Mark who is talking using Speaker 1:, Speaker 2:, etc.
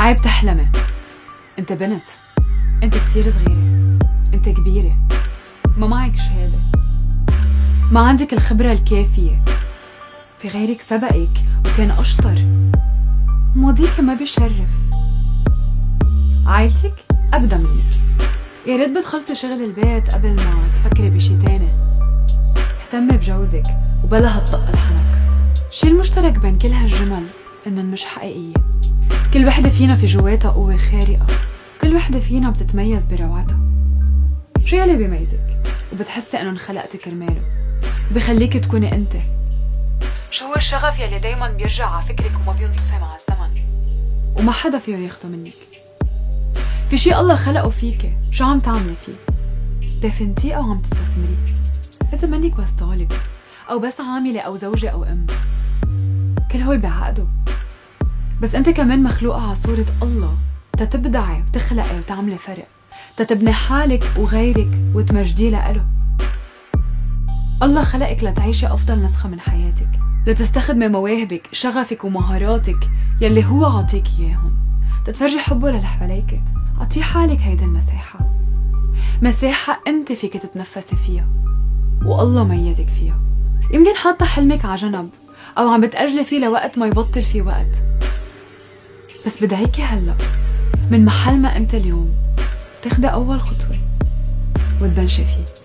Speaker 1: عيب تحلمي. انت بنت، انت كتير صغيرة، انت كبيرة، ما معك شهادة، ما عندك الخبرة الكافية، في غيرك سبقك وكان أشطر، ماضيك ما بيشرف، عائلتك أبدا منك. يا ريت بتخلصي شغل البيت قبل ما تفكري بشي تاني. اهتمي بجوزك وبلا هالطق الحنك. شي المشترك بين كل هالجمل إنن مش حقيقية. كل وحدة فينا في جواتها قوة خارقة، كل وحدة فينا بتتميز بروعتها. شو يلي بيميزك وبتحسي إنه انخلقتي كرماله وبيخليك تكوني انت؟ شو هو الشغف يلي دايما بيرجع على فكرك وما بينطفي مع الزمن وما حدا فيه ياخده منك؟ في شي الله خلقه فيك، شو عم تعملي فيه؟ دفنتيه أو عم تستثمريه؟ إذا منك بس طالب أو بس عاملة أو زوجة أو أم، كل هول بعقده. بس أنت كمان مخلوقة على صورة الله، تتبدعي وتخلقي وتعملي فرق، تتبني حالك وغيرك وتمجدي لأله. الله خلقك لتعيشي أفضل نسخة من حياتك، لتستخدمي مواهبك، شغفك ومهاراتك يلي هو عطيك إياهم، تتفرجي حبه للي حواليك. عطيه حالك هيدا المساحة، مساحة أنت فيك تتنفسي فيها والله ميزك فيها. يمكن حاطة حلمك على جنب أو عم بتأجلي فيه لوقت ما يبطل فيه وقت، بس بدعيكي هلأ من محل ما أنت اليوم تاخدي أول خطوة وتبلشي فيه.